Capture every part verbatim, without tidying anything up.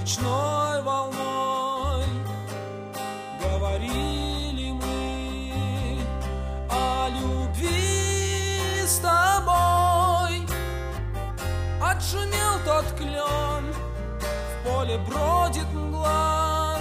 речной волной говорили мы о любви с тобой. Отшумел тот клен, в поле бродит мгла,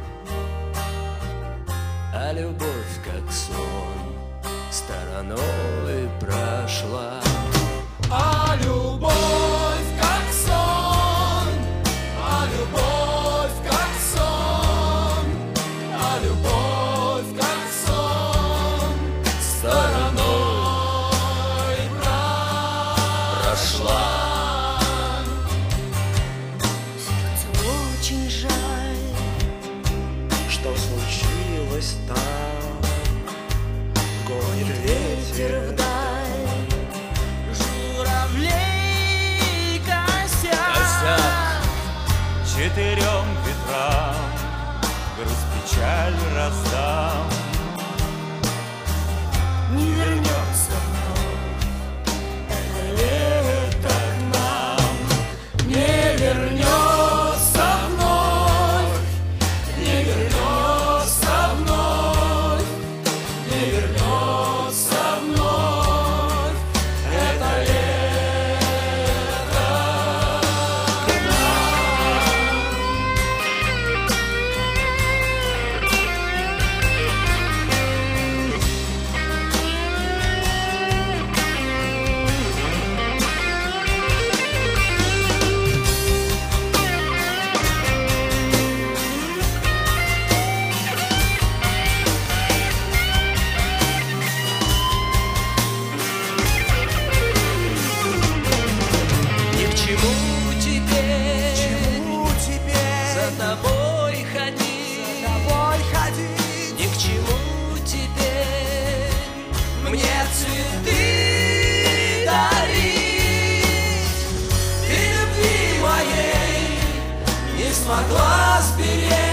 а любовь, как сон, стороной прошла. А любовь, как сон, а любовь, как сон, а любовь, как сон, стороной прошла. Сердцу очень жаль, что случилось там. Гонит ветер вдаль, Журавлей косяк, Косяк четырем ветрам, грусть, печаль раздам. не вернется это лето к нам не вернется вновь, не вернется вновь, не вернется вновь это лето к Ни к чему теперь чему теперь за тобой ходить, за тобой ходить? ни к чему теперь мне цветы дарить. Ты любви моей не смогла сберечь.